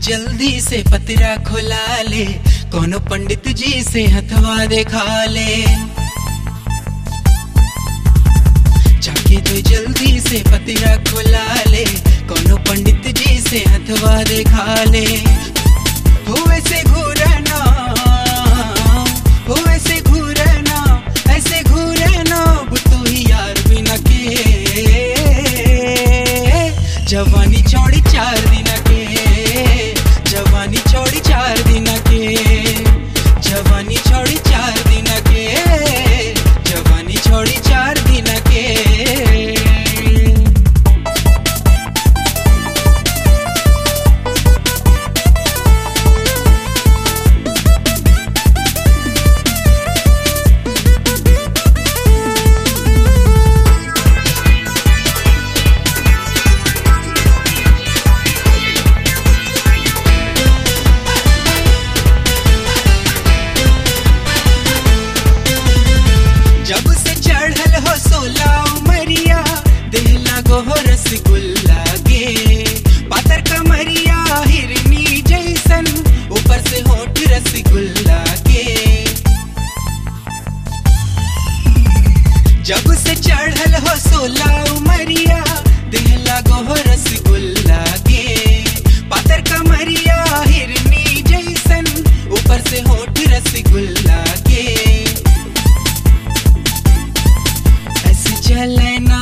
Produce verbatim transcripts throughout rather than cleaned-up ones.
जल्दी से पतरा खोला ले, कोनो पंडित जी से हथवा देखा ले। जाके तो जल्दी से पतरा खोला ले, कोनो पंडित जी से हथवा देखा ले। हो ऐसे घूरना, हो ऐसे घूरना, ऐसे घूरना तू ही यार बिना के। जवानी छोड़ी चार दिन के, जवानी छोड़ी चार दिन के, जवानी छोड़ी चार दिन के, जवानी छोड़ी चार दिन के। जब से चढ़ल हो सोला उमरिया, देह लागो हो रसगुल्ला गे। पातर कमरिया हिरनी जैसन, ऊपर से होठ रसगुल्ला गे। जब से चढ़ल हो सोला उमरिया, देह लागो हो रसगुल्ला गे। पातर कमरिया हिरनी जैसन, ऊपर से होठ रसगुल्ला गे। चलना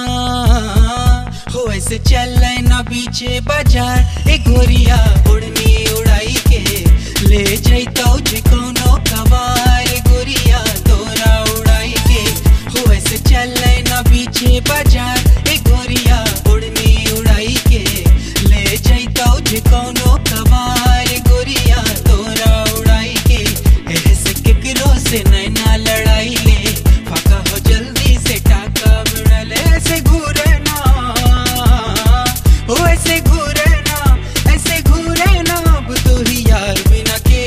हो ऐसे चलना बीचे बाजार, ए गोरिया उड़नी उड़ाई के ले जैतो जे कोनो कबार। गोरिया तोरा उड़ाई के हो ऐसे चलना बीचे बाजार, ए गोरिया उड़नी उड़ाई के ले जैतो जे कोनो कबार। गोरिया तोरा उड़ाई के ऐसे केकरो से नैना लड़ाई ले, फाका हो जल्दी से टाका मिलल। ऐसे घूरना, ओ ऐसे घूरना, ऐसे घूरना तू ही यार बिना के।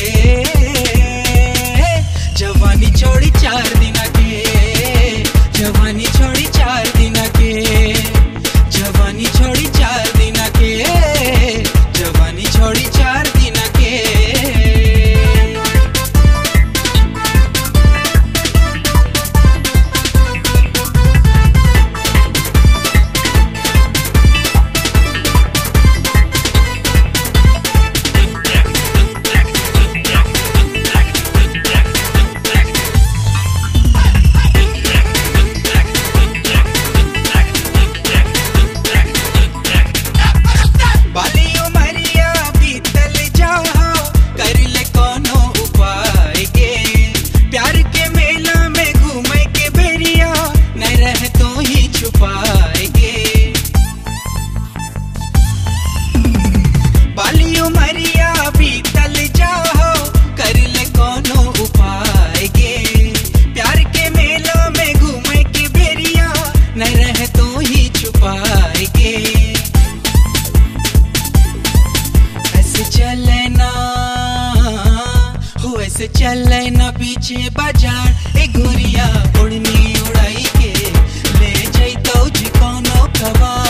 जवानी छोड़ी चार दिन के, जवानी छोड़ी चार दिन के, जवानी छोड़ी चार दिन के, जवानी छोड़ी चार दिन के। बालियों मरिया बीतल जाओ, कर ले कोनो उपाय गे। प्यार के मेला में घूमे के बेरिया, न रह तो ही छुपाए गे। बालियों मरिया बीतल जाओ, कर ले कोनो उपाय गे। प्यार के मेला में घूमे के बेरिया, न रह तो ही छुपाए गे। ऐसे चलना हो ऐसे चलना पीछे बाजार, ए गोरिया उड़नी उड़ाई के ले जैतो जे कोनो कबार।